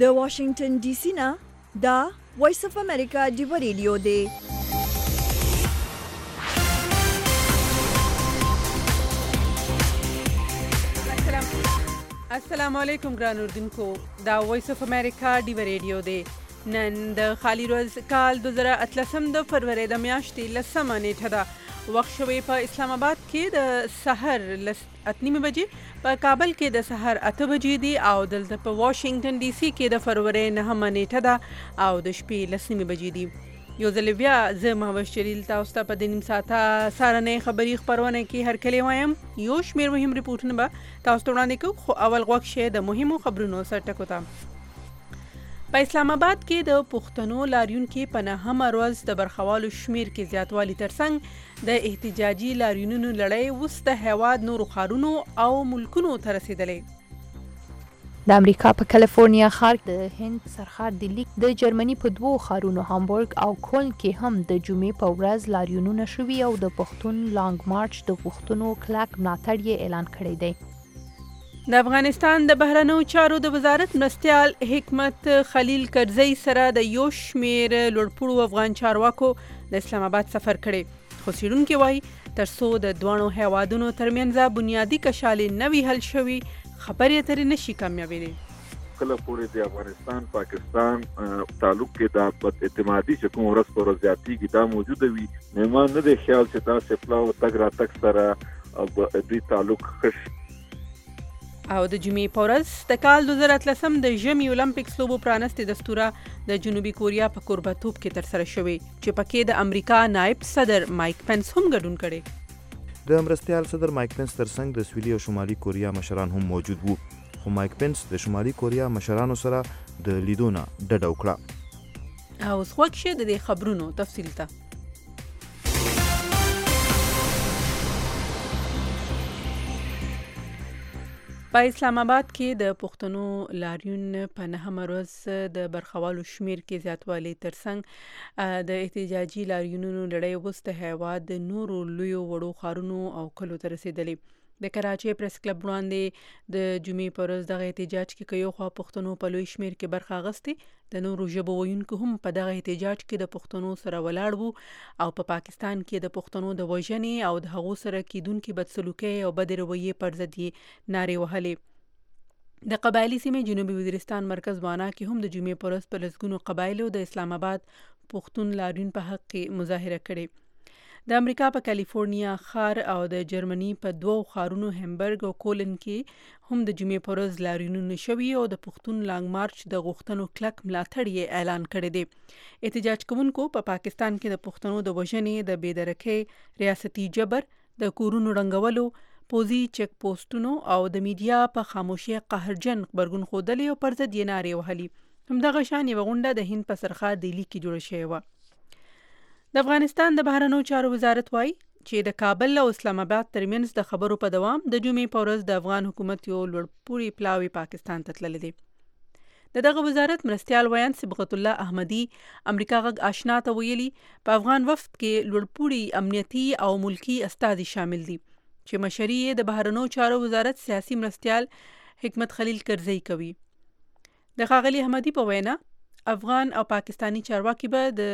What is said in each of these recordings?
د واشنگټن ډي سي نه دا وایس اف امریکا ډیو ریډیو دی. السلام علیکم ګران اردوونکو، دا وایس اف امریکا ډیو ریډیو دی. نن د خالی ورځ کال 2018 د فروری د میاشتې 10 نیټه ده. وخت شوی په اسلام آباد کې د سحر 8:30 بجې، په کابل کې د سحر 8 بجې دي او دلته په واشنگټن ډي سي کې د فروری 9 نیټه ده او د شپې 10 بجې دي. یو ځل بیا زه مهوش جلیل تاسو ته په دې نیم ساعته سارنۍ خبري خپرونه کې هرکلی وایم. یو شمېر مهم ریپورټونه به تاسو ته وړاندې کوو، خو اول غوږ شئ د مهمو خبرونو سرټکو ته. په اسلام آباد کې د پښتنو لاریونکو په 9مه ورځ د برخوالو شمیر کې زیاتوالی ترڅنګ د احتجاجي لاریونونو لړۍ اوس د هیواد نورو ښارونو او ملکونو ته رسیدلې. د امریکا په کالیفورنیا ښار د هند سرحد د لیک د جرمني په 2 ښارونو هامبورګ او کولن کې هم د جمعې په ورځ لاریونونه شوي او د پښتون لانګ مارچ د غوښتنو کلک ملاتړ یې اعلان کړی دی. د افغانستان د بهرنیو چارو د وزارت مرستیال حکمت خلیل کرزی سره د یو شمیر لوړپوړو افغان چارواکو د اسلام آباد سفر کړي، خو څېړونکي وایي ترڅو د دواړو هیوادونو ترمنځ بنیادي کشالې نه وي حل شوي، خبرې اترې نشي کامیابېدلی. کله پورې د افغانستان پاکستان تعلق کې د بد اعتمادي چې کوم ورځ پر ورځ زیاتېږي دا موجوده وي. مېمان نه دی خیال چې تاسې پلاو تګ راتګ سره دوی تعلق ښه او د جمعې په ورځ د کال 2018 د ژمي اولمپکس لوبو پرانستې دستوره د جنوبي کوریا په کوربه‌توب کې ترسره شوې چې پکې د امریکا نائب صدر مایک پنس هم ګډون کړي. د مرستیال صدر مایک پنس ترڅنګ د سویلي او شمالي کوریا مشران هم موجود وو، خو مایک پنس د شمالي کوریا مشرانو سره د لیدونه ډډه وکړه. او اوس وخت شي د دې خبرونو تفصیل ته. په اسلام آباد کې د پښتنو لاریون په 9مه ورځ د برخوالو شمیر کې زیاتوالی ترڅنګ د احتجاجي لاریونونو لړۍ اوس د هیواد د نورو لویو وړو ښارونو او کلیو ته رسیدلې. د کراچۍ پریس کلب وړاندې د جمعې په ورځ دغه احتجاج کې یو خوا پښتنو په لوی شمیر کې برخه اخیستې، د نورو ژبو ویونکو هم په دغه احتجاج کې د پښتنو سره ولاړ وو او په پاکستان کې د پښتنو د وژنې او د هغو سره کیدونکي بدسلوکۍ او بد رویې پر ضد یې نارې وهلې. د قبایلي سیمې جنوبي وزیرستان مرکز وانا کې هم د جمعې په ورځ په لسګونو قبایلو د اسلام آباد پښتون لاریون په حق کې مظاهره کړې. د امریکا په کالیفورنیا ښار او د جرمني په 2 ښارونو هامبورګ او کولن کې هم د جمعې په ورځ لاریونونه شوي او د پښتون لانګ مارچ د غوښتنو کلک ملاتړ یې اعلان کړی دی. احتجاج کوونکو په پاکستان کې د پښتنو د وژنې، د بېدرکۍ، ریاستي جبر، د کورونو رنګولو، پوځي چک پوسټونو او د میډیا په خاموشي قهرجن غبرګون ښودلی او پر ضد یې نارې وهلي. همدغه شان یوه غونډه د هند په سرحد دهلي کې جوړه شوې وه. د افغانستان د بهرنیو چارو وزارت وایي چې د کابل او اسلام آباد ترمنځ د خبرو په دوام د جمعې په ورځ د افغان حکومت یو لوړپوړي پلاوی پاکستان ته تللی دی. دغه وزارت مرستیال ویان صبغت الله احمدي امریکا غږ آشنا ته ویلي په افغان وفد کې لوړپوړي امنیتي او ملکی استازي شامل دي چې مشري یې د بهرنیو چارو وزارت سیاسي مرستیال حکمت خلیل کرزی کوي. د ښاغلي احمدي په وینا افغان او پاکستانی چارواکي به د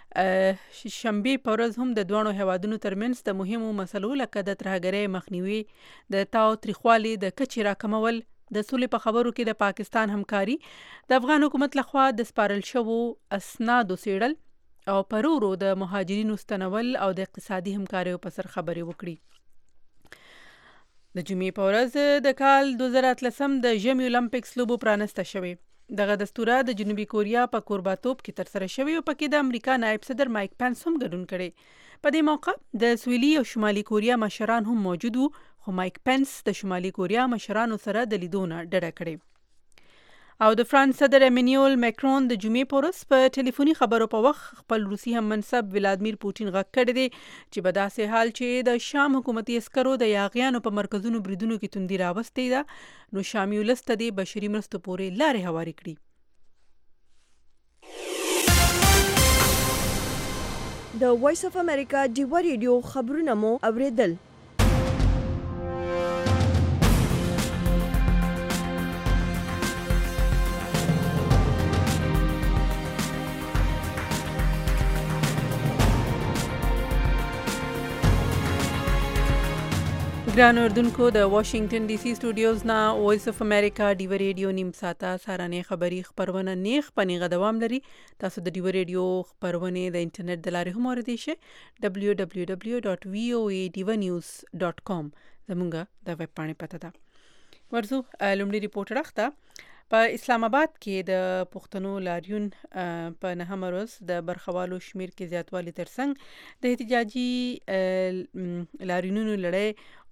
شنبې په ورځ هم د دوه هیوادونو ترمنځ د مهمو مسلو لکه د ترهګرۍ مخنیوي، د تاو تریخوالي د کچې راکمول، د سولې په خبرو کې د پاکستان همکاري، د افغان حکومت لخوا د سپارل شوو اسنادو څېړل او په ورو د مهاجرینو ستنول او د اقتصادي همکاریو په سر خبرې وکړي. د جمعې په ورځ د کال 2018 د ژمي اولمپکس لوبو پرانسته شوې. دغه دستوره د جنوبي کوریا په کوربه‌توب کې ترسره شوې او پکې د امریکا نائب صدر مایک پنس هم ګډون کړي. په دې موقع د سویلي او شمالي کوریا مشران هم موجود وو، خو مایک پنس د شمالي کوریا مشرانو سره د لیدونه ډډه کړې. او د فرانس صدر امانوئل ماکرون د جمعې په ورځ په ټلیفوني خبرو په وخت خپل روسي هم منصب ولادمیر پوټین غږ کړی دی چې په داسې حال چې د شام حکومتي عسکرو د یاغیانو په مرکزونو بریدونو کې توندي راوستې ده، نو شامي ولس ته د بشري مرستو پورې لارې هوارې کړي. د وایس اف امریکا ډیو ریډیو خبرونه مو اوریدل. ګران اردوونکو د واشنگټن ډي سي سټوډیوز نه وایس اف امریکا ډیو ریډیو نیم ساته سارانه خبری خبرونه نیخ پنیغه دوام لري. تاسو د ډیو ریډیو خبرونه د انټرنیټ د لارې هم اوریدئ شئ www.voadevanews.com زمونږ د ویب پاڼې پته ده. ورزو لومړی ریپورت راخته په اسلام آباد کې د پښتنو لاریون په نهمه ورځ د برخوالو شمیر کې زیاتوالی ترڅنګ د احتجاجي لاریونونو لړۍ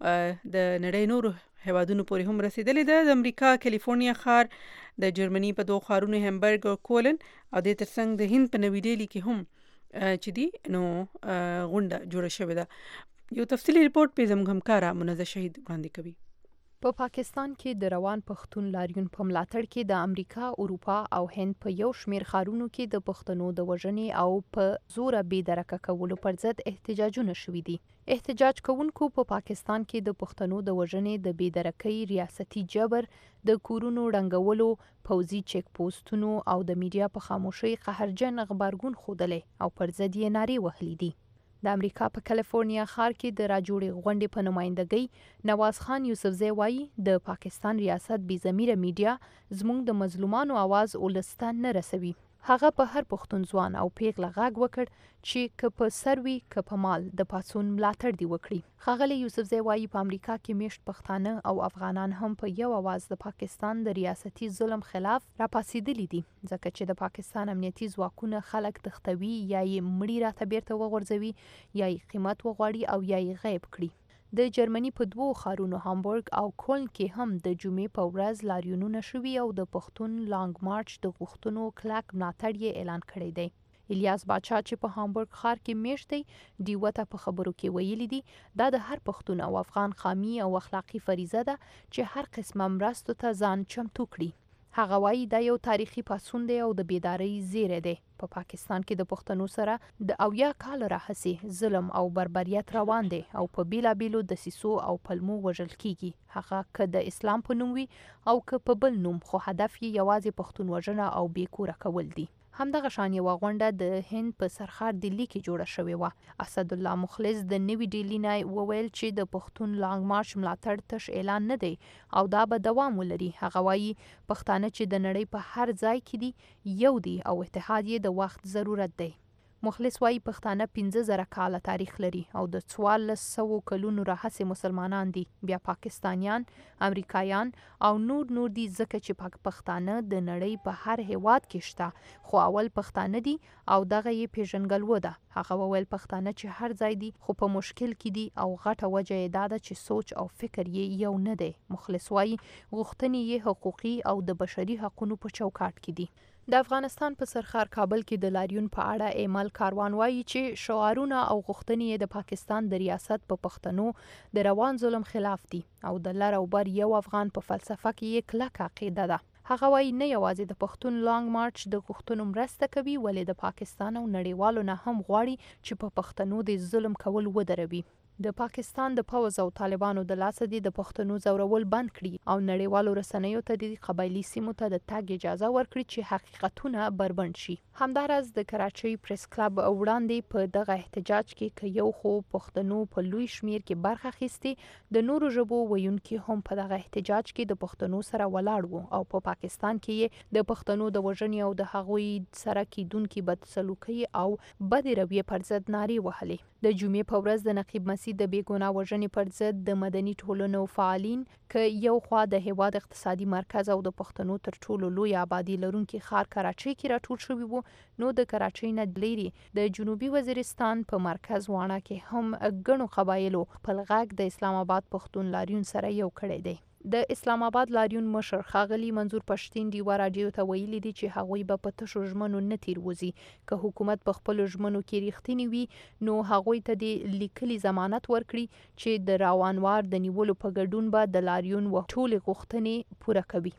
د نړۍ نورو هیوادونو پورې هم رسیدلې ده. د امریکا کالیفورنیا ښار د جرمني په دوه ښارونو همبرګ او کولن او د ترڅنګ د هند په نوې ډیلي کې هم چې دی نو غونډه جوړه شوې ده. یو تفصیلی ریپورت په زموږ همکارا منزه شهید وړاندې کوي. په پاکستان کې د روان پښتون لاریون په ملاتړ کې د امریکا، اروپا او هند په یو شمیر ښارونو کې د پښتنو د وژنې او په زور بې درکه کولو پر ضد احتجاجونه شوي دي. احتجاج کوونکو په پاکستان کې د پښتنو د وژنې د بې درکۍ، ریاستي جبر، د کورونو ړنګولو، پوځي چیک پوسټونو او د میډیا په خاموشۍ قهرجن غبرګون ښودلی او پر ضد یې نارې وهلې دي. د امریکا په کالیفورنیا ښار کې د راجوړې غونډې په نمایندګۍ نواز خان یوسفزی وایي د پاکستان ریاست بې ضمیره میډیا زموږ د مظلومانو आवाज ولس ته نه رسوي. هغه په هر پښتون ځوان او پیغله غږ وکړ چې که په سر وي که په مال د پاڅون ملاتړ دی وکړي. ښاغلی یوسفزی وایي په امریکا کې میشت پښتانه او افغانان هم په یو आवाज د پاکستان د ریاستي ظلم خلاف راپاسېدلي دي، ځکه چې د پاکستان امنیتي ځواکونه خلک تښتوي یا یې مړي راته بیرته وغورځوي یا یې قیمت وغواړي او یا یې غیب کړي. د جرمني په دوو ښارونو هامبورګ او کولن کې هم د جمعې په ورځ لاریونونه شوي او د پښتون لانګ مارچ د غوښتنو کلک ملاتړ یې اعلان کړی دی. الیاس باچا چې په هامبورګ ښار کې میشت دی ډیوه ته په خبرو کې ویلي دي دا د هر پښتون او افغان قامي او اخلاقی فریضه ده چې هر قسمه مرستو ته ځان چمتو کړي. هغه وایي دا یو تاریخي پاڅون دی او د بیدارۍ زیری دی. په پاکستان کې د پښتنو سره د 80 کال راهیسې ظلم او بربریت روان دی او په بیلابیلو دسیسو او پلمو وژل کیږي، هغه که د اسلام په نوم وي او که په بل نوم، خو هدف یې یوازې پښتون وژنه او بې کوره کول دي. همدغه شان یوه غونډه د هند په سرخار دلی کې جوړه شوې وه. اسدالله مخلص د نوې ډیلي نه وویل چې د پښتون لانګ مارچ ملاتړ تش اعلان نه دی او دا به دوام ولري. هغه وایي پښتانه چې د نړۍ په هر ځای کې دي یو دي او اتحاد یې د وخت ضرورت دی. مخلص وایي پښتانه 15,000 کاله تاریخ لري او د 1400 کلونو راهیسې مسلمانان دي، بیا پاکستانیان، امریکایان او نور دي، ځکه چې پښتانه د نړۍ په هر هیواد کې شته، خو اول پښتانه دي او دغه یې پیژنګلوه ده. هغه وویل پښتانه چې هر ځای دي خو په مشکل کې دي او غټه وجه یې دا ده چې سوچ او فکر یې یو نه دی. مخلص وایي غوښتنې یې حقوقي او د بشري حقوقو په چوکاټ کې دي. د افغانستان په سرخار کابل کې د لاریون په اړه ایمل کاروان وایي چې شعارونه او غوښتنې د پاکستان د ریاست په پښتنو د روان ظلم خلاف دي او د لر او بر یو افغان په فلسفه کې یې کلکه عقیده ده. هغه وایي نه یوازې د پښتون لانګ مارچ د غوښتنو مرسته کوي، ولې د پاکستان او نړیوالو نه هم غواړي چې په پښتنو د ظلم کول ودروي. د پاکستان د پوځ او طالبانو د لاسه د پښتنو زورول بند کړي او نړیوالو رسنیو ته د قبایلی سیمو ته د تګ اجازه ورکړي چې حقیقتونه بربند شي. همدارس د کراچۍ پریس کلب وړاندې په دغه احتجاج کې یو خو پښتنو په لوی شمیر کې برخه اخیستې، د نورو ژبو ویونکي هم په دغه احتجاج کې د پښتنو سره ولاړ وو او په پاکستان کې د پښتنو د وژنې او د هغوی سره کیدونکي بدسلوکي او بد رویه پر ضد نارې وهلې. د جمعې په ورځ د نقیب مسیح د بیګناه وژنې پر ضد د مدني ټولنو فعالین که یو خوا د هیواد اقتصادي مرکز او د پښتنو تر ټولو لوی آبادی لرونکي ښار کراچۍ کې راټول شوي وو، نو د کراچۍ نه لرې د جنوبي وزیرستان په مرکز واڼه کې هم ګڼو قبایلو خپل غږ د اسلام آباد پښتون لاریون سره یو کړی دی. د اسلام آباد لاریون مشر ښاغلی منظور پښتین ډیوه راډیو ته ویلي دي چې هغوی به په تشو ژمنو نه تیروځي. که حکومت په خپلو ژمنو کې ریښتینی وي نو هغوی ته د لیکلي ضمانت ورکړي چې د راونوار د نیولو په ګډون به د لاریون و ټولې غوښتنې پوره کوي.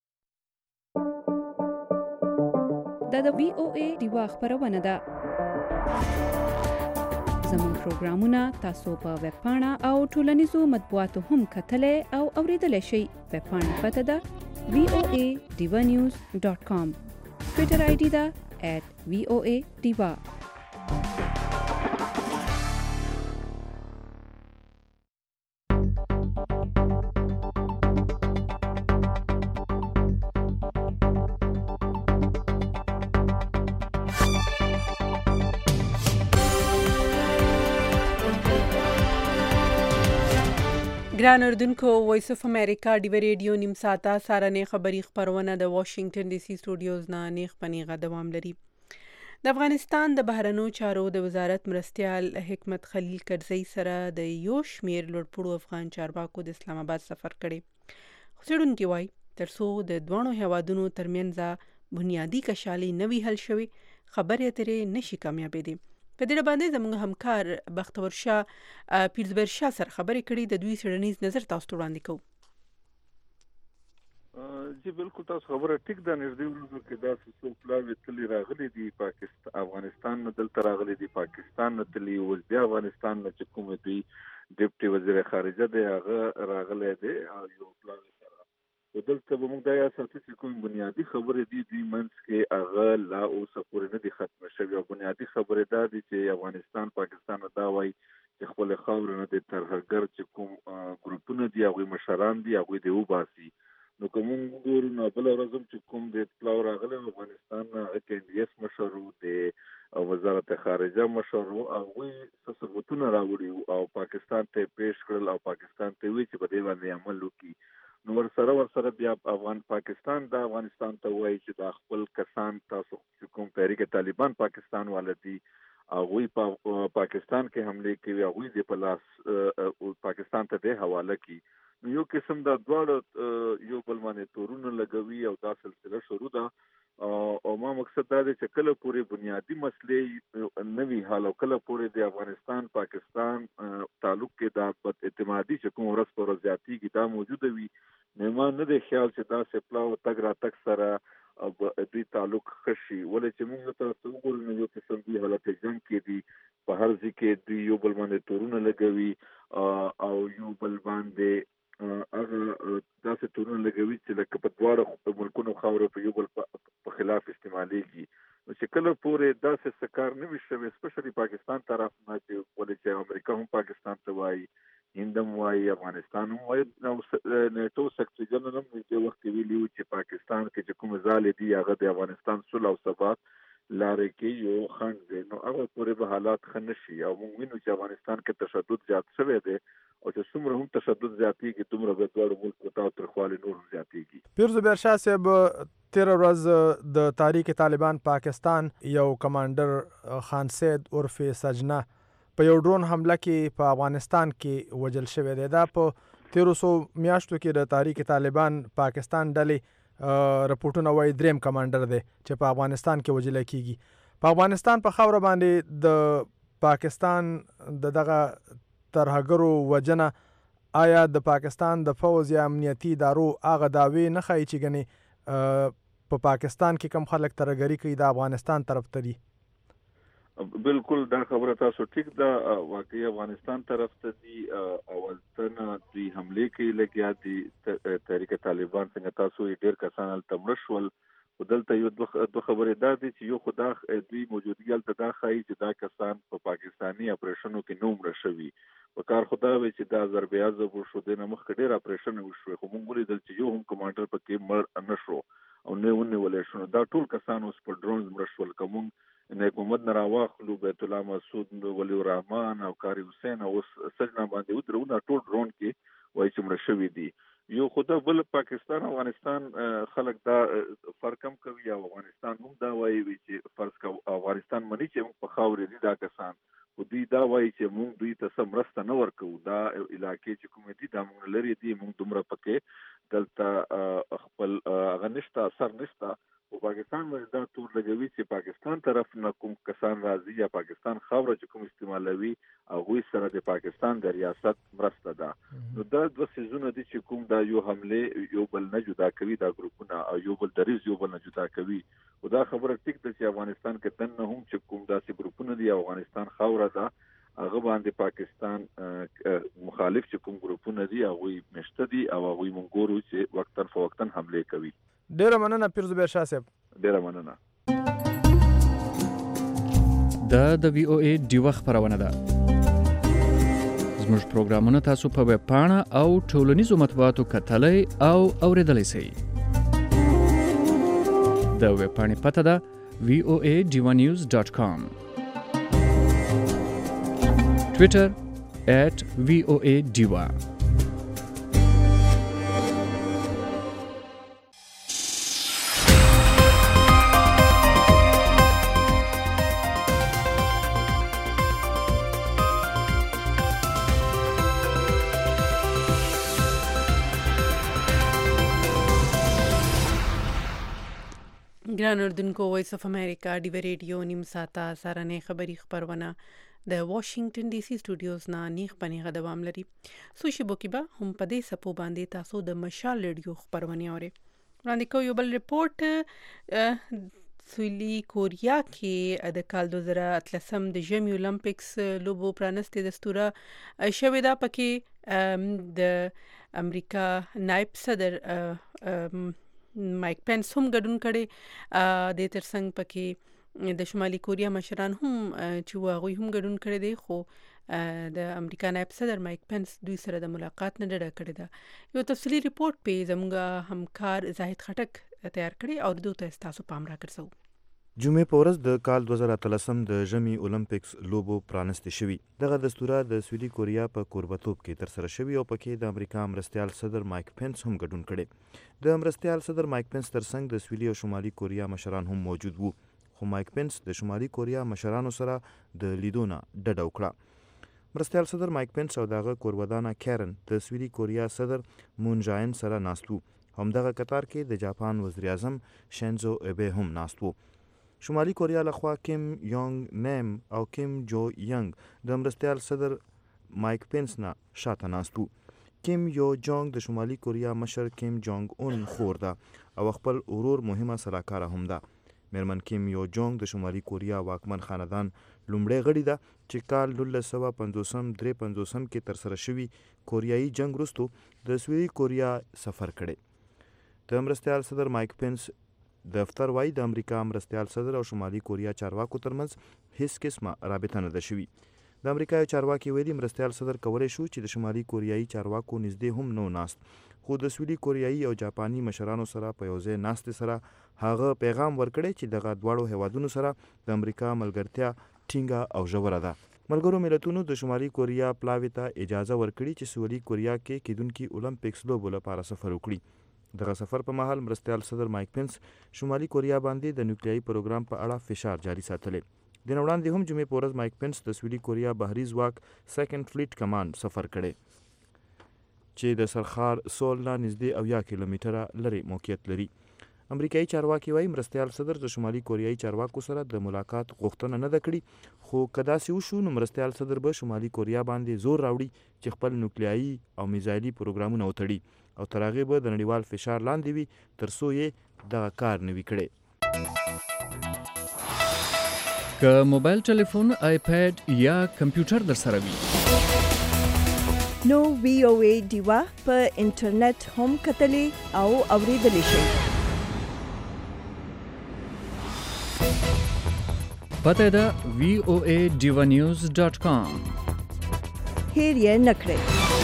دا د VOA ډیوه خبرونه ده. زموږ پروګرامونه تاسو په ویب پاڼه او ټولنیزو مطبوعاتو هم کتلای او اوریدلای شئ. ویب پاڼه پته ده voadevanews.com. ټویټر آی ډي ده @voadiva. ګران اردوونکو وایس اف امریکا ډیو ریډیو نیم ساعته سارنې خبری خبرونه د واشنگټن ډي سي سټوډیوز نه نیغ پنیغه دوام لري. د افغانستان د بهرنیو چارو د وزارت مرستیال حکمت خلیل کرزی سره د یو شمیر لوړپوړو افغان چارواکو د اسلام آباد سفر کړي. څېړونکي وایي ترڅو د دوه هیوادونو ترمنځ بنیادی کشالي نوي حل شوي خبرې اترې نشي کامیابېدې. په دې باندې زموږ همکار بختور شاه پیرزبیر شاه سره خبرې کړي. د دوی څېړنیز نظر تاسو ته وړاندې کوو. جی بالکل تاسو خبره ټیک ده. نږدې ورځو کې داسې څو پلاوي تللي راغلي دي پاکستان افغانستان نه دلته راغلي دي پاکستان نه تللي اوس بیا افغانستان نه چې کوم دوی ډیپټي وزیر خارجه دی هغه راغلی دی او یو پلاوي سره دلته به موږ دا یا ساتو چې کوم بنیادی خبرې دي دوی منځ کې هغه لا اوسه پورې نه دي ختمه شوې او بنیادی خبرې دا دي چې افغانستان پاکستان دا وایي چې خپل خاور نه د ترهګر چې کوم ګروپونه دي هغوی مشران دي هغوی دی وباسي. نو کوم ګورو نو بل ورځم چې کوم د پلاو راغلی افغانستان نه KNDS مشر د وزارت خارجه مشر هغوی ثبوتونه راوړي او پاکستان ته پیش کړل او پاکستان ته وی چې په دې باندې عمل وکړي. نو ورسره بیا پاکستان د افغانستان ته وایي چې دا خپل کسان تاسو کوم تحریک طالبان پاکستان والدي هغوی په پاکستان کې حمله کوي هغوی د پلاس پاکستان ته د حواله کوي. نو یو قسم دا دواړه یو بل باندې تورونه لګوي او دا سلسله شروع ده او ما مقصد دا دی چې کله پورې بنیادی مسلې نوي حال او کله پورې د افغانستان پاکستان تعلق کې دا بد اعتمادي چې کوم ورځ پر ورځ زیاتېږي دا موجوده وي. نو نه دی خیال چې دا سپلاو تګ را تک سره دوی تعلق خشي ولې چې موږ تاسو وګورو نو یو قسم دی حالت جنگ کې دی په هر ځای کې دوی یو بل باندې تورونه لګوي او یو بل باندې هغه داسې تورونه لګوي چې لکه په دواړو ملکونو خاوره په یو بل په خلاف استعمالېږي. نو چې کله پورې داسې څه کار نه وي شوی سپیشلي پاکستان طرف نه چې ولې چې امریکا هم پاکستان ته وایي هند هم وایي افغانستان هم وایي نیټو سیکرټري جنرال هم دې وخت کې ویلي و چې پاکستان کې چې کوم ځالې دي هغه د افغانستان صلح او ثبات لارې کې یو خنډ دی. نو هغه پورې به حالات ښه نه شي او موږ وینو چې افغانستان کې تشدد زیات شوی دی او چې څومره هم تشدد زیاتېږي دومره به دواړو ملکو ته تاوتریخوالی نور هم زیاتېږي. پیرزبیر شاه صاحب تېره ورځ د تحریک طالبان پاکستان یو کمانډر خان سید عرف سجنه په یو ډرون حمله کې په افغانستان کې وژل شوی دی. دا په 1300 میاشتو کې د تحریک طالبان پاکستان ډلې رپورټونه وایي دریم کمانډر دی چې په افغانستان کې وژل کېږي. په افغانستان په خاوره باندې د پاکستان دغه ترهګرو وجنه آیا د پاکستان د فوز یا امنیتي ادارو هغه دعوې نه ښایي چې ګنې په پاکستان کې کم خلک ترهګري کوي د افغانستان طرف ته دي؟ بالکل دا خبره تاسو ټیک ده. واقعي افغانستان طرف ته دي اولتنه دوی حمله کوي لګیا دي تحریک طالبان څنګه تاسو ډېر کسان هلته مړه شول. دلته یو دوه خبرې دا دي چې یو خو دا دوی موجودګي هلته دا ښایي چې دا کسان په پاکستاني اپریشنو کې نه مړه شوي. په کار خو دا وی چې دا ضرب عضب وشو د نه مخکې ډېر اپریشن وشوی خو موږ ولیدل چې یو هم کمانډر پکې مړ نه شو او نه ونیولی شو. دا ټول کسان اوس په ډرونز مړه شول. که موږ نیک محمد نه راواخلو بیت الله مسعود ولی الرحمن او کاری حسین او سجنا باندې ودرو دا ټول ډرون کې وایي چې مړه شوي دي. یو خدا بل پاکستان افغانستان خلک دا فرق هم کوي او افغانستان هم دا وایي چې فرض کو افغانستان مني چې موږ په خاورې دي دا کسان خو دوی دا وایي چې موږ دوی ته څه مرسته نه ورکوو. دا علاقې چې کومې دي دا موږ لرې دي موږ دومره پکې دلته خپل هغه نشته اثر نشته. خو پاکستان باندې دا تور لګوي چې پاکستان طرف نه کوم کسان راځي یا پاکستان خاوره چې کوم استعمالوي هغوی سره د پاکستان د ریاست مرسته ده. نو دا دوه څیزونه دي چې کوم دا یو حمله یو بل نه جدا کوي دا ګروپونه او یو بل دریځ یو بل نه جدا کوي. خو دا خبره ټیک ده چې افغانستان کې دننه هم چې کوم داسې ګروپونه دي افغانستان خاوره ده هغه باندې پاکستان مخالف چې کوم ګروپونه دي هغوی مشته دي او هغوی مونږ ګورو چې وقتاً فوقتاً حمله کوي. ډیره مننه پیرزبیر شاه صاحب. ډیره مننه. د وی او ای ډیوه خبرونه ده. زموږ پروګرامونه تاسو په ویب پاڼه او ټولنیزو مطبوعاتو کتلای او اوریدلای شئ. د ویب پاڼې پته ده voanews.com. Twitter @VOA Diva. ګران اردوونکو وایس اف امریکا ډیوی ریډیو نیم ساعته سارنې خبری خبرونه د واشنگټن ډي سي سټوډیوز نه نیغ پنیغه دوام لري. سو شیبو کې به هم په دې سپو باندې تاسو د مشال ریډیو خبرونه اورئ. وړاندې کوو یو بل ریپورت. سویلي کوریا کې د کال 2013 د ژمي اولمپکس لوبو پرانستې دستوره شوې ده. پکې د امریکا نائب صدر مایک پینس هم ګډون کړي. د ترڅنګ پکې د شمالي کوریا مشران هم چې هغوی هم ګډون کړي دي، خو د امریکا نائب صدر مایک پینس دوی سره د ملاقات نه ډډه کړې ده. یو تفصیلی ریپورت په زموږ همکار زاهد خټک تیار کړی او دوی ته تاسو پام راکړئ. جمعې په ورځ د کال 2013 د ژمي اولمپکس لوبو پرانستې شوي. دغه دستوره د سویلي کوریا په کوربتوب کې ترسره شوي او پکې د امریکا مرستیال صدر مایک پینس هم ګډون کړي. د مرستیال صدر مایک پینس ترڅنګ د سویلي او شمالي کوریا مشران هم موجود وو، خو مایک پینس د شمالي کوریا مشرانو سره د لیدو نه ډډه وکړه. مرستیال صدر مایک پینس او دغه کورودانه کیرن د سویلي کوریا صدر مون جاین سره ناست وو. همدغه قطار کې د جاپان وزیر اعظم شینزو ایبه هم ناست وو. شمالي کوریا لخوا کیم یونګ نیم او کیم جو ینګ د مرستیال صدر مایک پینس نه شاته ناست وو. کیم یو جونګ د شمالي کوریا مشر کیم جونګ اون خور ده او خپل ورور مهمه سلاکاره هم ده. میرمن کیم یو جونګ د شمالي کوریا واکمن خاندان لومړی غړي ده چې کال 1953 کې ترسره شوي کوریایي جنگ وروسته د سویلي کوریا سفر کړي. د مرستیال صدر مایک پینس دفتر وايي د امریکا مرستیال صدر او شمالي کوریا چارواکو ترمنځ هیڅ قسمه رابطه نه ده شوې. د امریکا چارواکي ویلي مرستیال صدر کولی شو چې د شمالي کوریایي چارواکو نږدې هم نو ناست، خو د سویلي کوریایي او جاپاني مشرانو سره په یو ځای ناستې سره هغه پیغام ورکړی چې دغه دواړو هیوادونو سره د امریکا ملګرتیا ټینګه او ژوره ده. ملګرو ملتونو د شمالي کوریا پلاوي ته اجازه ورکړي چې سویلي کوریا کې کیدونکي اولمپکس لوبو لپاره سفر وکړي. دغه سفر په مهال مرستیال صدر مایک پینس شمالي کوریا باندې د نیوکلیایي پروګرام په اړه فشار جاري ساتلی. د نه وړاندې هم جمعې په ورځ مایک پینس د سویلي کوریا بحري ځواک سیکنډ فلیټ کمانډ سفر کړی چې د سرخار سول نه نږدې 80 کیلومتره لري موقعیت لري. امریکایي چارواکي وایي مرستیال صدر د شمالي کوریایي چارواکو سره د ملاقات غوښتنه نه ده کړې، خو که داسې وشو نو مرستیال صدر به شمالي کوریا باندې زور راوړي چې خپل نیوکلیایي او میزایلي پروګرامونه وتړي او تر هغې به د نړیوال فشار لاندې وي تر څو یې دغه کار نه وي کړی. که موبایل ټلیفون، آیپیډ یا کمپیوټر در سره وي نو VOA ډیوا په انټرنیټ هم کتلی او اوریدلی شئ. پته ده voaDivanews.com. هیر یې نکړئ.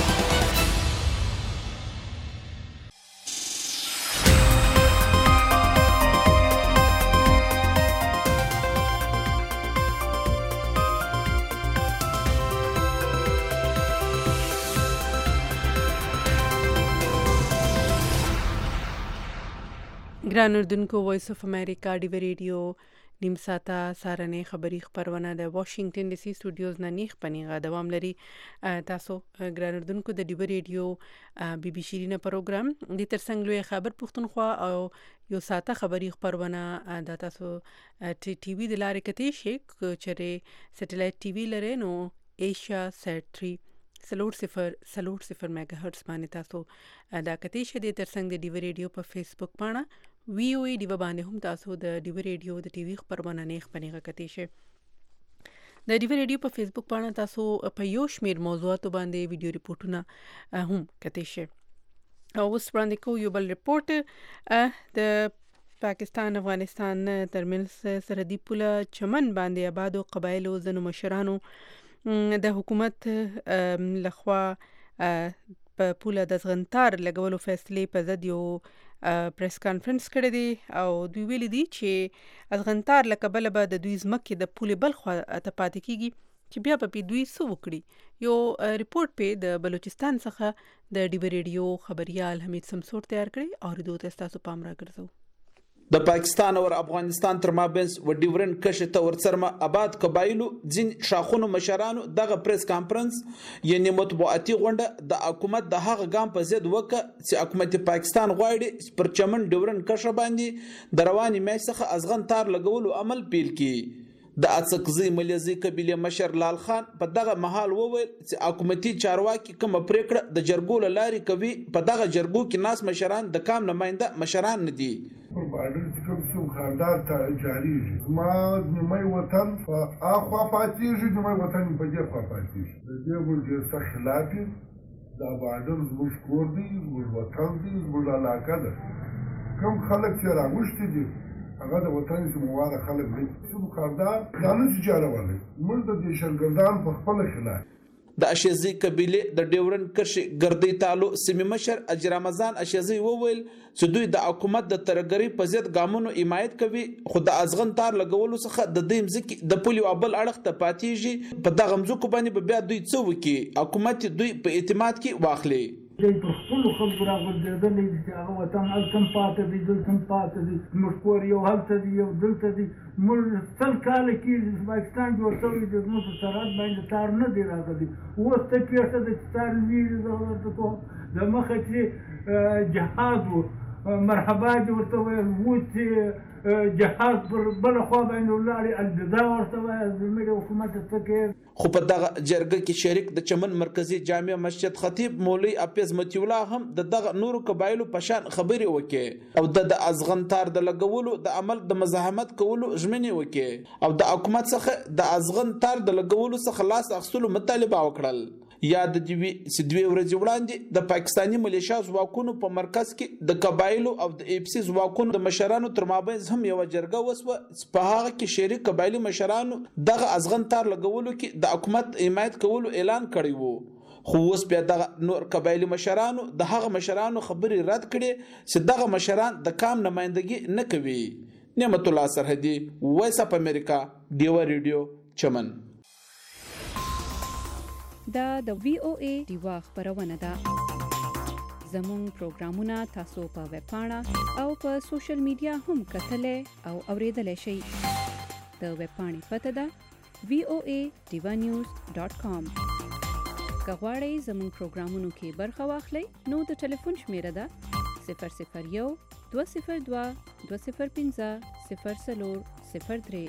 ګران اردوونکو وایس اف امریکا ډیوی ریډیو نیم ساعته سارنې خبری خبرونه د واشنگټن ډي سي سټوډیوز نه نیغ پنیغه دوام لري. تاسو ګران اردوونکو د ډیوی ریډیو بي بي شیرینه پروګرام د ترڅنګ لوی خبر پښتونخوا او یو ساعته خبری خبرونه د تاسو ټي وي د لارې کتې شي چې سټلایټ ټي وي لري نو ایشیا سیټ 3 سلور میگا هرتز باندې تاسو دا کتې شي. د ترڅنګ د ډیوی ریډیو په فیسبوک باندې VOA ډیوا باندې هم تاسو د ډیوی ریډیو د ټي وي خبرونه نه خبرېږه کتې شي. د ډیوی ریډیو په فیسبوک باندې تاسو په یو شمیر موضوعاتو باندې ویډیو ریپورتونه هم کتې شي. او اوس وړاندې کوو یو بل ریپورت. د پاکستان افغانستان ترمنځ سرحدي پوله چمن باندې آبادو قبایلو ځینو مشرانو د حکومت لخوا په پوله د ځغنتار لګولو فیصلې په ضد یو پریس کانفرنس کړی دی او دوی ویلي دي چې ځغنتار له کبله به د دوی ځمکې د پولې بل خوا ته پاتې کیږي چې بیا به دوی څه وکړي. یو ریپورت په د بلوچستان څخه د ډیوی ریډیو خبريال حمید سمسور تیار کړی او دوی ته تاسو پام راګرځو. د پاکستان او افغانستان تر مابینځ و ډیورن کشي ته ورڅرمه آباد قبایلو ځین شاخونو مشرانو دغه پریس کانفرنس یعنی مطبوعاتي غونډه د حکومت د هغه ګام په ضد وکړه چې حکومت پاکستان غواړي پر چمن ډیورن کشه باندې د رواني میاشتې څخه ازغن تار لګولو عمل پیل کړي. د اڅکزي مليزي قبيله مشر لال خان په دغه محل وویل چې حکومتي چارواکي کوم پریکړه د جرګو لاري کوي په دغه جرګو کې ناس مشران د کام نماینده مشران نه دي. پر باندې کوم څو خاندار ته جاری ما نیمه وطن اخوا پاتېږي نیمه وطن په دې خوا پاتېږي د دې ورته څه خلاف دا باندې زموږ کور دی زموږ وطن دی زموږ علاقه ده کوم خلک چې راغوښتي دي هغه د وطن زموږه خلک دي څو خاندار دا نه چارواله موږ د دې شرګردان په خپل خلاف د اشیزي قبيله د ډیورن کشي ګردي تالو سیمه مشر اجر رمضان اشیزي وویل چې دوی د حکومت د ترګری په ضد ګامونو حمایت کوي خو د ازغن تار لګولو څخه د دې مزکی د پولیو ابل اړخ ته پاتېږي په دغه مزکو باندې بیا دوی څه وکي حکومت دوی په اعتماد کې واخلي. په خپل خلکو راغورځېدلې چې هغه وطن هلته پاتې دي دلته پاتې دي موږ کور یو هلته دي یو دلته دي موږ سل کاله کېږي پاکستان جوړ شوی دی زموږ په سرحد باندې تار نه دی راغلی اوس ته پېښه ده چې تار ویري زه ورته کوم د مخه چې جهاد و مرحبا دې ورته ویل و چې جهاد پر بله خوا باندې ولاړې الوداع ورته وایي زموږ حکومت څه کوي. خو په دغه جرګه کې شریک د چمن مرکزی جامع مسجد خطیب مولوی اپیز متی الله هم د دغه نورو قبایلو په شان خبري وکړي او د ازغن تار د لګولو د عمل د مزاحمت کولو ژمنې وکړي او د حکومت څخه د ازغن تار د لګولو څخه لاس اخیستلو مطالبه وکړل. یاد دی چې دوی ورځې وړاندې د پاکستانی ملیشیا ځواکونو په مرکز کې د قبایلو او د اف سی ځواکونو د مشرانو تر مابینځ هم یو جرګه وسوه په هغه کې شریک قبایلی مشرانو دغه ازغن تار لګولو کې د حکومت حمایت کولو اعلان کړی وو خو اوس بیا دغه نور قبایلی مشرانو د هغه مشرانو خبري رد کړي چې دغه مشران د کام نمائندګي نه کوي. نعمت الله سرحدي وایس اپ امریکا ډیوا ریډیو چمن. دا د وی او ای ډیوا خبرونه ده. زموږ پروګرامونه تاسو په ویب پاڼه او په سوشل میډیا هم کتلای او اوریدلای شئ. د ویب پاڼې پته ده voanews.com. که غواړئ زموږ پروګرامونو کې برخه واخلئ نو د ټلیفون شمیره ده 001 202 205 0403.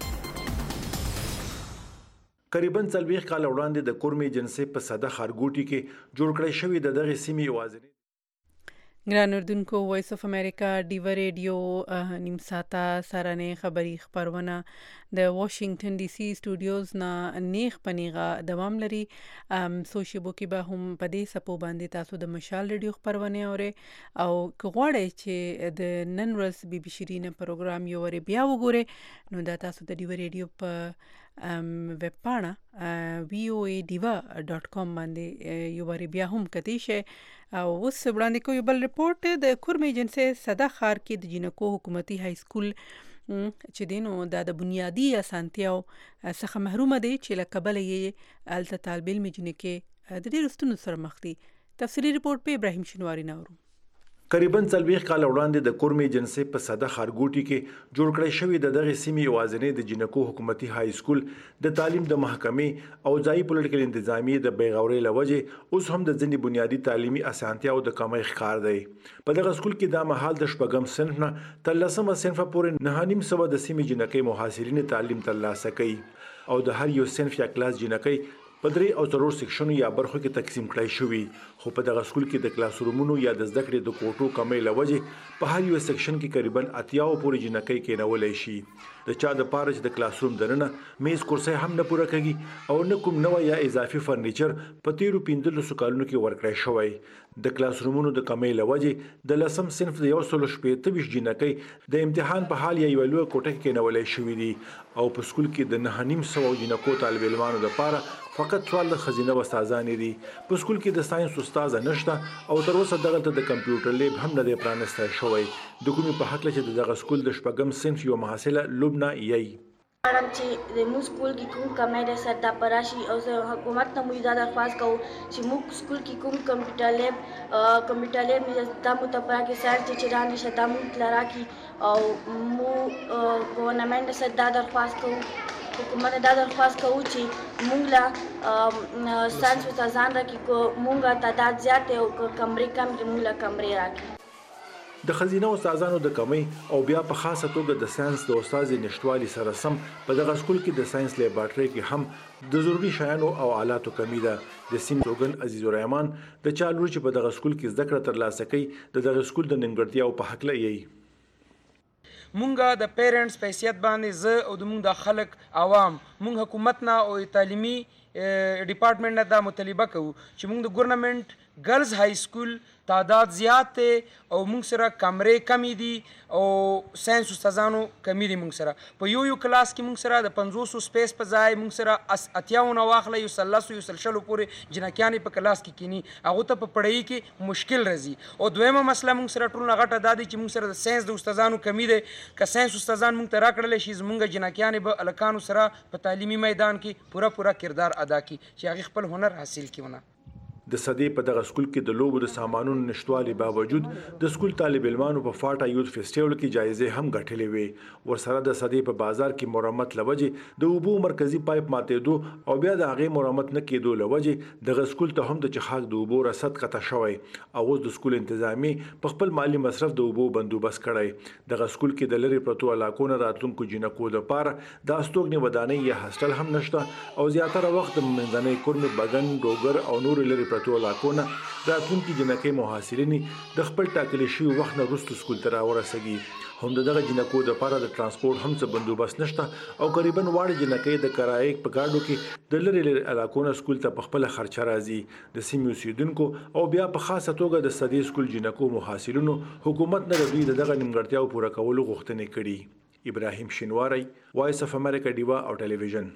قریباً 40 کال وړاندې د کورمې جنسي په ساده خارګوټي کې جوړ کړی شوی د دغه سیمې وازنې ګران اردوونکو وایس اف امریکا ډیوا ریډیو نیم ساعته سرانه خبری خبرونه د واشنگټن ډي سي سټوډیوز نه نیغ پنیغه دوام لري. سوشیبو کې به هم په دې سپو باندې تاسو د مشال ریډیو خبرونه اوري او غواړئ چې د نن ورځ بي بي شيرین پروګرام یو ور بیا وګورئ نو دا تاسو د ډیوا ریډیو په ویب پاڼه voadiva.com باندې یو ور بیا هم کتی شي. او اوس وړاندې کوم بل ریپورت د کورمې جنسي صدا خار کې د جنکو حکومتي های سکول چې دینو د بنیادی اسانتیاو څخه محروم دي چې لکبل یې الته طالب علم جنکه د ډیرو ستونزو سره مخ دي. تفصیلی ریپورت په ابراهیم شنواری نورو. قریباً 40 کال وړاندې د کورمې جنسي په ساده خارګوټي کې جوړ کړی شوی د دغه سیمې وازنې د جنکو حکومتي های سکول د تعلیم د محکمې او ځای پولیټیکل انتظامیه د بیغوري لوجه اوس هم د ځینې بنیادی تعلیمي اسانتیاو د کمۍ ښکار دی. په دغه سکول کې د مهال د شپږم صنف نه تر لسمه صنف پورې 9.5 د سیمې جنکې محاصرین تعلیم ترلاسه کوي او د هر یو صنف یا کلاس جنکې په 3 او 4 سیکشنونو یا برخو کې تقسیم کړای شوی. خو په دغه سکول کې د کلاس رومونو یا د زده کړې د کوټو کمۍ لوجه په هر یو سیکشن کې تقریبا 80 پورې جنکې کېنولې شي. د چا د پاره چې د کلاس روم درنه میز کرسي هم نه پوره کړي او نه کوم نو یا اضافي فرنیچر په 13 کالونو کې ورکړای شوی. د کلاس رومونو د کمۍ لوجه د لسم صنف د 128 جنکې د امتحان په حال یا یو لوی کوټه کې کېنولې شوی دي او په سکول کې د 9.5 جنکو طالب علمانو لپاره فقط څوال خزینه و استادان دي. په سکول کې د ساينس استاد نشته او تر اوسه دغه د کمپیوټر لیب هم نه پرانسته شوی. د کومي په حق لچ دغه سکول د شپږم صنف یو محصله لبنه یی غواړم چې زموږ سکول کې کوم کمی دی سر دا به راشي او زه حکومت ته موږ دا درخواست کوو چې موږ سکول کې کوم کمپیوټر لیب دا مو ته په کې سر چې راغلی شه دا موږ ته راکړي او موږ ګورنمنټ سره دا درخواست کوو حکومت دا درخواست کوو چې موږ له ساینس استادان راکړي موږ تعداد زیات دی او کمرې کم دي موږ له کمرې راکړي د خزینه استادانو د کمی او بیا په خاصه توګه د ساينس د استاد نشټوالي سره سم په دغه سکول کې د ساينس لیبارټري کې هم د ضروري شیانو او آلاتو کمی ده. د سیمې سوګن عزیز الرحمن د چا لور چې په دغه سکول کې زده کړه ترلاسه کوي د دغه سکول د نیمګړتیاو په حق لې مونږه د پیرنټس په حیثیت باندې زه او د مونږ د خلک عوام مونږ حکومت نه او تعلیمي ډپارټمنټ نه دا مطالبه کوو چې مونږ د ګورنمنت ګرلز های سکول تعداد زیات دی او مونږ سره کمرې کمی دي او ساينس استادانو کمی دي. مونږ سره په یو کلاس کې مونږ سره د 500 سپیس په ځای مونږ سره اتیاونه واخله یو سلسو یو سلشلو پورې جنکیانې په کلاس کې کینی هغه ته په پړای کې مشکل راځي. او دویمه مسله مونږ سره ټول غټه دادي چې مونږ سره د ساينس د استادانو کمی دي که ساينس استادان مونږ ته راکړل شي زمونږ جنکیانې به الکانو سره په تعلیمي میدان کې پورا کردار ادا کړي چې هغه خپل هنر حاصل کړي. د صدې په دغه سکول کې د لوبو د سامانونو نشټوالي باوجود د سکول طالب علمانو په فاټا یوث فیسټیوال کې جایزې هم ګټلې وي. ورسره د صدې په بازار کې مرمت لوجې د اوبو مرکزی پایپ ماتېدو او بیا د هغې مرمت نه کېدو لوجې دغه سکول ته هم د چخاک د اوبو رسد قطع شوی او اوس د سکول انتظامی په خپل مالی مصرف د اوبو بندوبست کړی. دغه سکول کې د لرې پرتو علاقو نه راتلونکو جنکو لپاره د استوګنې ودانۍ یا هاسټل هم نشته او زیاتره وخت د منځنۍ کورمې بګن ډوګر او نور لرې تو علاقونه راتلونکي جنکې محاصلینې د خپل ټاکلي شوي وخت نه وروسته سکول ته راورسېږي. هم دغه جنکو دپاره د ترانسپورټ هم څه بندوبست نشته او قریبا واړه جنکې د کرایې په ګاډو کې د لرې علاقونه سکول ته په خپله خرچه راځي. د سیمې اوسیدونکو او بیا په خاصه توګه د صدې سکول جنکو محاصلینو حکومت نه د دوی دغه نیمګړتیاو پوره کولو غوښتنې کړي. ابراهیم شینواری، وایس اف امریکا ډیوا او ټلویزیون.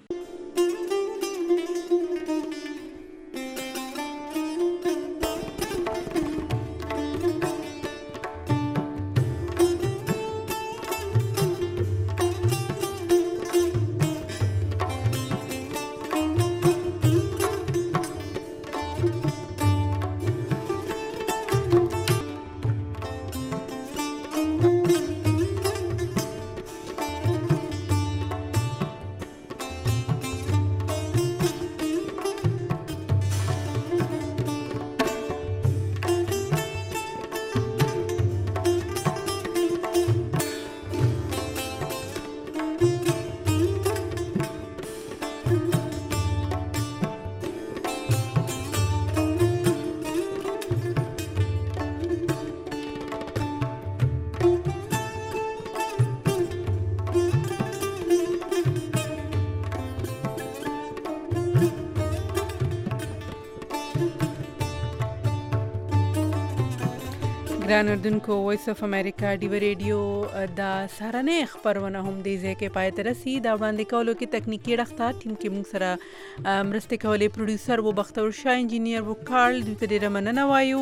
ګران اردوونکو، وایس اف امریکا ډیو ریډیو د سهارنۍ خپرونه هم دې ځای کې پای ته رسي. دا وړاندې کولو کې تکنیکي ډخته ټیم کې موږ سره مرستې کولې، پروډیوسر و بختور شاه، انجینیر و کارل، دوی ته ډېره مننه وایو.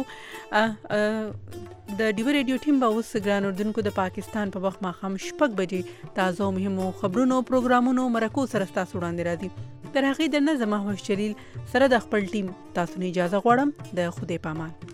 د ډیو ریډیو ټیم به اوس ګران اردوونکو د پاکستان په وخت ماښام 6 بجې تازه او مهمو خبرونو پروګرامونو مرکو سره ستاسو وړاندې راځي. تر هغې د نه زما هوش جلیل سره د خپل ټیم تاسو نه اجازه غواړم. د خدای پامان.